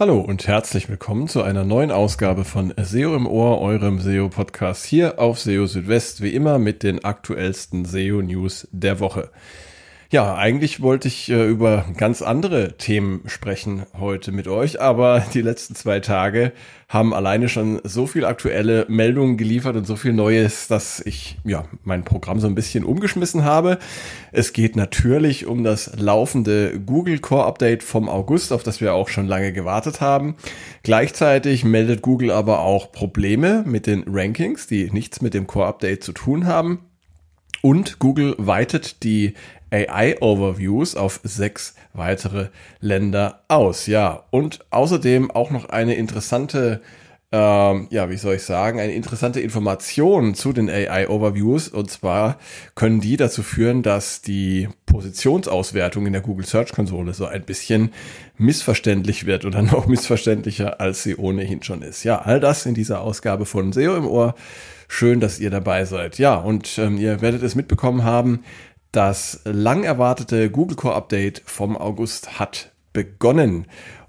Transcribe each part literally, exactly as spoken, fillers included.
Hallo und herzlich willkommen zu einer neuen Ausgabe von S E O im Ohr, eurem S E O-Podcast hier auf S E O Südwest, wie immer mit den aktuellsten S E O-News der Woche. Ja, eigentlich wollte ich äh, über ganz andere Themen sprechen heute mit euch, aber die letzten zwei Tage haben alleine schon so viel aktuelle Meldungen geliefert und so viel Neues, dass ich ja mein Programm so ein bisschen umgeschmissen habe. Es geht natürlich um das laufende Google Core Update vom August, auf das wir auch schon lange gewartet haben. Gleichzeitig meldet Google aber auch Probleme mit den Rankings, die nichts mit dem Core Update zu tun haben. Und Google weitet die A I-Overviews auf sechs weitere Länder aus. Ja, und außerdem auch noch eine interessante, ähm, ja, wie soll ich sagen, eine interessante Information zu den A I-Overviews. Und zwar können die dazu führen, dass die Positionsauswertung in der Google Search Konsole so ein bisschen missverständlich wird oder noch missverständlicher, als sie ohnehin schon ist. Ja, all das in dieser Ausgabe von S E O im Ohr. Schön, dass ihr dabei seid. Ja, und ähm, ihr werdet es mitbekommen haben, das lang erwartete Google Core Update vom August hat begonnen.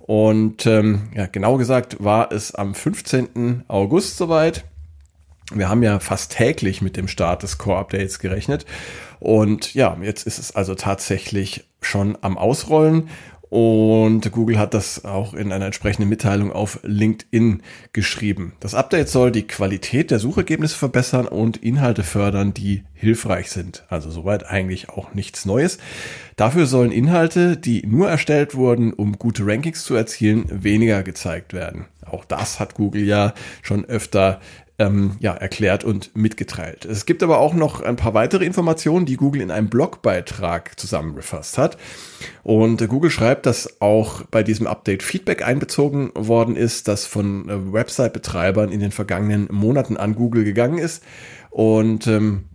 Und ähm, ja, genau gesagt war es am fünfzehnten August soweit. Wir haben ja fast täglich mit dem Start des Core Updates gerechnet. Und ja, jetzt ist es also tatsächlich schon am Ausrollen. Und Google hat das auch in einer entsprechenden Mitteilung auf LinkedIn geschrieben. Das Update soll die Qualität der Suchergebnisse verbessern und Inhalte fördern, die hilfreich sind. Also soweit eigentlich auch nichts Neues. Dafür sollen Inhalte, die nur erstellt wurden, um gute Rankings zu erzielen, weniger gezeigt werden. Auch das hat Google ja schon öfter Ähm, ja, erklärt und mitgeteilt. Es gibt aber auch noch ein paar weitere Informationen, die Google in einem Blogbeitrag zusammengefasst hat. Und äh, Google schreibt, dass auch bei diesem Update Feedback einbezogen worden ist, das von äh, Website-Betreibern in den vergangenen Monaten an Google gegangen ist. Und ähm,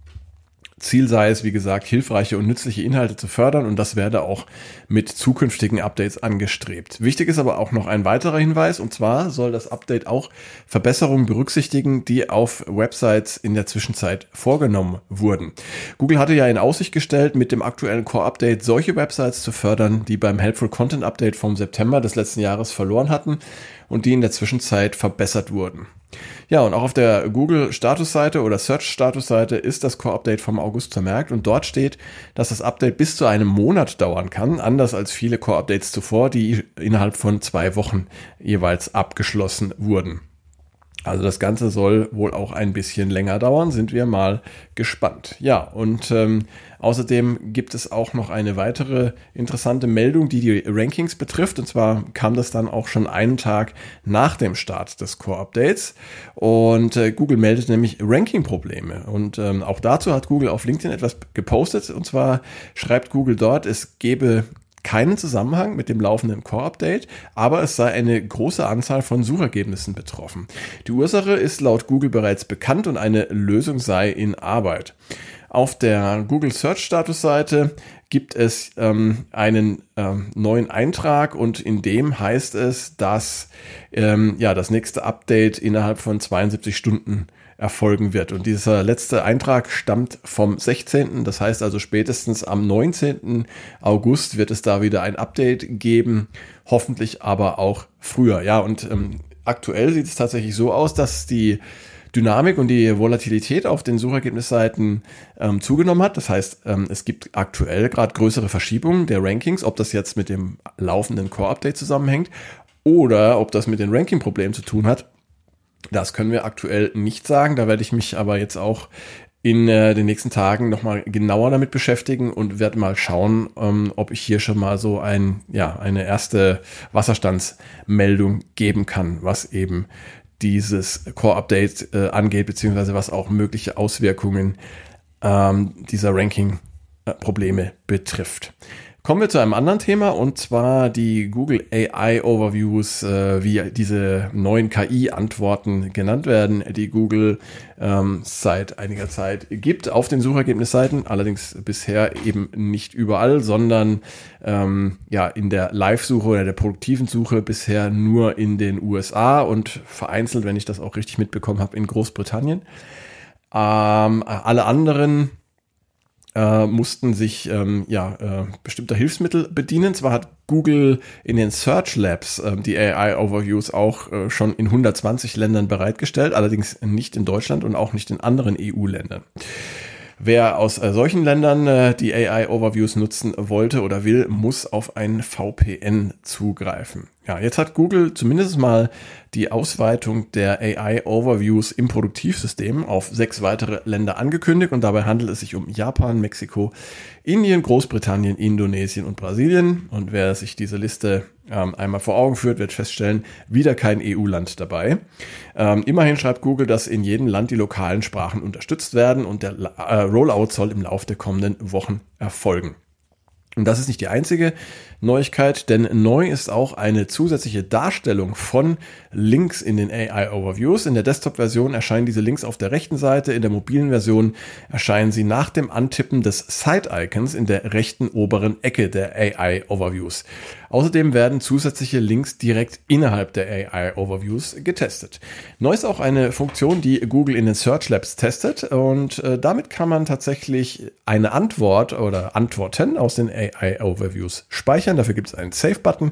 Ziel sei es, wie gesagt, hilfreiche und nützliche Inhalte zu fördern, und das werde auch mit zukünftigen Updates angestrebt. Wichtig ist aber auch noch ein weiterer Hinweis, und zwar soll das Update auch Verbesserungen berücksichtigen, die auf Websites in der Zwischenzeit vorgenommen wurden. Google hatte ja in Aussicht gestellt, mit dem aktuellen Core-Update solche Websites zu fördern, die beim Helpful Content Update vom September des letzten Jahres verloren hatten und die in der Zwischenzeit verbessert wurden. Ja, und auch auf der Google-Statusseite oder Search-Statusseite ist das Core-Update vom August vermerkt, und dort steht, dass das Update bis zu einem Monat dauern kann, anders als viele Core-Updates zuvor, die innerhalb von zwei Wochen jeweils abgeschlossen wurden. Also das Ganze soll wohl auch ein bisschen länger dauern, sind wir mal gespannt. Ja, und ähm, außerdem gibt es auch noch eine weitere interessante Meldung, die die Rankings betrifft. Und zwar kam das dann auch schon einen Tag nach dem Start des Core-Updates. Und äh, Google meldet nämlich Ranking-Probleme. Und ähm, auch dazu hat Google auf LinkedIn etwas gepostet. Und zwar schreibt Google dort, es gebe keinen Zusammenhang mit dem laufenden Core-Update, aber es sei eine große Anzahl von Suchergebnissen betroffen. Die Ursache ist laut Google bereits bekannt und eine Lösung sei in Arbeit. Auf der Google Search Status-Seite gibt es ähm, einen ähm, neuen Eintrag, und in dem heißt es, dass ähm, ja das nächste Update innerhalb von zweiundsiebzig Stunden erfolgen wird. Und dieser letzte Eintrag stammt vom sechzehnten Das heißt also spätestens am neunzehnten August wird es da wieder ein Update geben, hoffentlich aber auch früher. Ja, und ähm, aktuell sieht es tatsächlich so aus, dass die Dynamik und die Volatilität auf den Suchergebnisseiten ähm, zugenommen hat. Das heißt, ähm, es gibt aktuell gerade größere Verschiebungen der Rankings, ob das jetzt mit dem laufenden Core-Update zusammenhängt oder ob das mit den Ranking-Problemen zu tun hat. Das können wir aktuell nicht sagen. Da werde ich mich aber jetzt auch in äh, den nächsten Tagen nochmal genauer damit beschäftigen und werde mal schauen, ähm, ob ich hier schon mal so ein, ja, eine erste Wasserstandsmeldung geben kann, was eben dieses Core-Update äh, angeht, beziehungsweise was auch mögliche Auswirkungen ähm, dieser Ranking-Probleme betrifft. Kommen wir zu einem anderen Thema, und zwar die Google A I-Overviews, äh, wie diese neuen K I-Antworten genannt werden, die Google ähm, seit einiger Zeit gibt auf den Suchergebnisseiten, allerdings bisher eben nicht überall, sondern ähm, ja in der Live-Suche oder der produktiven Suche bisher nur in den U S A und vereinzelt, wenn ich das auch richtig mitbekommen habe, in Großbritannien. Ähm, alle anderen äh, mussten sich ähm, ja äh, bestimmter Hilfsmittel bedienen. Zwar hat Google in den Search Labs äh, die A I-Overviews auch äh, schon in hundertzwanzig Ländern bereitgestellt, allerdings nicht in Deutschland und auch nicht in anderen E U-Ländern. Wer aus äh, solchen Ländern äh, die A I-Overviews nutzen wollte oder will, muss auf ein V P N zugreifen. Ja, jetzt hat Google zumindest mal die Ausweitung der A I-Overviews im Produktivsystem auf sechs weitere Länder angekündigt und dabei handelt es sich um Japan, Mexiko, Indien, Großbritannien, Indonesien und Brasilien. Und wer sich diese Liste ähm, einmal vor Augen führt, wird feststellen, wieder kein E U-Land dabei. Ähm, immerhin schreibt Google, dass in jedem Land die lokalen Sprachen unterstützt werden und der äh, Rollout soll im Laufe der kommenden Wochen erfolgen. Und das ist nicht die einzige Neuigkeit, denn neu ist auch eine zusätzliche Darstellung von Links in den A I-Overviews. In der Desktop-Version erscheinen diese Links auf der rechten Seite, in der mobilen Version erscheinen sie nach dem Antippen des Side-Icons in der rechten oberen Ecke der A I-Overviews. Außerdem werden zusätzliche Links direkt innerhalb der A I-Overviews getestet. Neu ist auch eine Funktion, die Google in den Search Labs testet und äh, damit kann man tatsächlich eine Antwort oder Antworten aus den A I-Overviews speichern. Dafür gibt es einen Save-Button.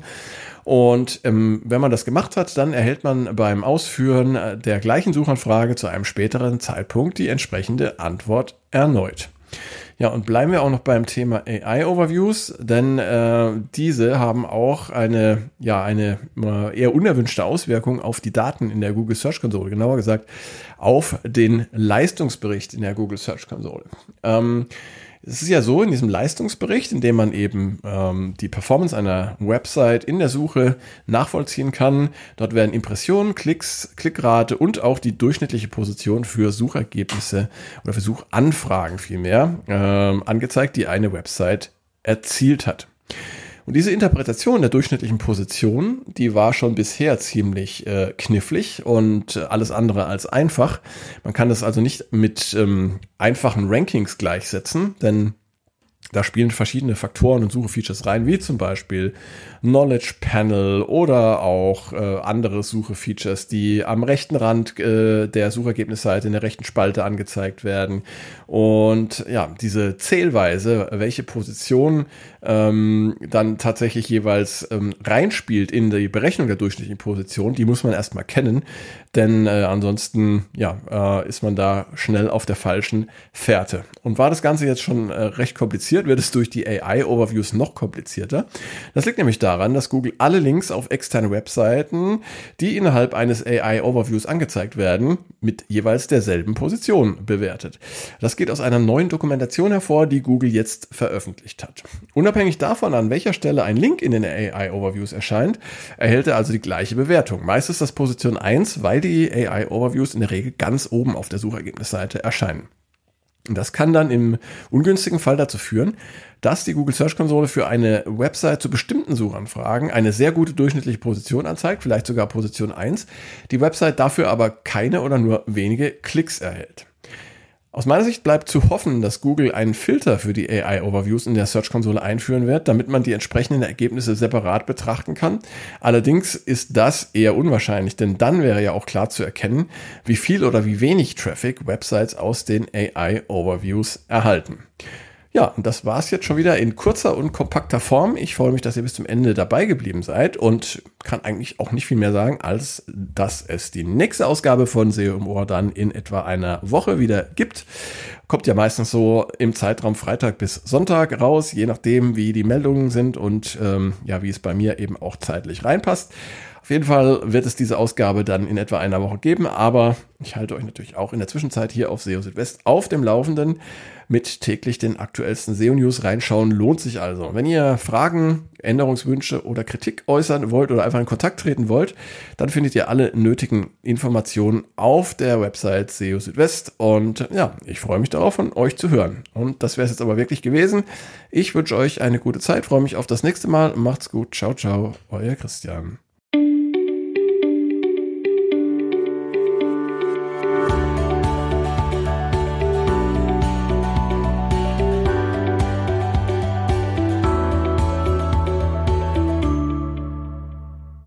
Und ähm, wenn man das gemacht hat, dann erhält man beim Ausführen der gleichen Suchanfrage zu einem späteren Zeitpunkt die entsprechende Antwort erneut. Ja, und bleiben wir auch noch beim Thema A I-Overviews, denn äh, diese haben auch eine, ja, eine äh, eher unerwünschte Auswirkung auf die Daten in der Google Search Console, genauer gesagt auf den Leistungsbericht in der Google Search Console. Ähm, Es ist ja so, in diesem Leistungsbericht, in dem man eben ähm, die Performance einer Website in der Suche nachvollziehen kann, dort werden Impressionen, Klicks, Klickrate und auch die durchschnittliche Position für Suchergebnisse oder für Suchanfragen vielmehr ähm, angezeigt, die eine Website erzielt hat. Und diese Interpretation der durchschnittlichen Position, die war schon bisher ziemlich äh, knifflig und äh, alles andere als einfach. Man kann das also nicht mit ähm, einfachen Rankings gleichsetzen, denn da spielen verschiedene Faktoren und Suchefeatures rein, wie zum Beispiel Knowledge Panel oder auch äh, andere Suchefeatures, die am rechten Rand äh, der Suchergebnisseite in der rechten Spalte angezeigt werden. Und ja, diese Zählweise, welche Position ähm, dann tatsächlich jeweils ähm, reinspielt in die Berechnung der durchschnittlichen Position, die muss man erstmal kennen, denn äh, ansonsten ja, äh, ist man da schnell auf der falschen Fährte. Und war das Ganze jetzt schon äh, recht kompliziert, wird es durch die A I-Overviews noch komplizierter. Das liegt nämlich daran, dass Google alle Links auf externe Webseiten, die innerhalb eines A I-Overviews angezeigt werden, mit jeweils derselben Position bewertet. Das geht aus einer neuen Dokumentation hervor, die Google jetzt veröffentlicht hat. Unabhängig davon, an welcher Stelle ein Link in den A I-Overviews erscheint, erhält er also die gleiche Bewertung. Meist ist das Position eins, weil die A I-Overviews in der Regel ganz oben auf der Suchergebnisseite erscheinen. Und das kann dann im ungünstigen Fall dazu führen, dass die Google Search Konsole für eine Website zu bestimmten Suchanfragen eine sehr gute durchschnittliche Position anzeigt, vielleicht sogar Position eins, die Website dafür aber keine oder nur wenige Klicks erhält. Aus meiner Sicht bleibt zu hoffen, dass Google einen Filter für die A I-Overviews in der Search-Konsole einführen wird, damit man die entsprechenden Ergebnisse separat betrachten kann. Allerdings ist das eher unwahrscheinlich, denn dann wäre ja auch klar zu erkennen, wie viel oder wie wenig Traffic Websites aus den A I-Overviews erhalten. Ja, und das war's jetzt schon wieder in kurzer und kompakter Form. Ich freue mich, dass ihr bis zum Ende dabei geblieben seid und kann eigentlich auch nicht viel mehr sagen, als dass es die nächste Ausgabe von S E O im Ohr dann in etwa einer Woche wieder gibt. Kommt ja meistens so im Zeitraum Freitag bis Sonntag raus, je nachdem, wie die Meldungen sind und ähm, ja, wie es bei mir eben auch zeitlich reinpasst. Auf jeden Fall wird es diese Ausgabe dann in etwa einer Woche geben, aber ich halte euch natürlich auch in der Zwischenzeit hier auf S E O Südwest auf dem Laufenden mit täglich den aktuellsten S E O-News. Reinschauen lohnt sich also. Wenn ihr Fragen, Änderungswünsche oder Kritik äußern wollt oder einfach in Kontakt treten wollt, dann findet ihr alle nötigen Informationen auf der Website S E O Südwest und ja, ich freue mich darauf, von euch zu hören. Und das wäre es jetzt aber wirklich gewesen. Ich wünsche euch eine gute Zeit, freue mich auf das nächste Mal. Macht's gut. Ciao, ciao. Euer Christian.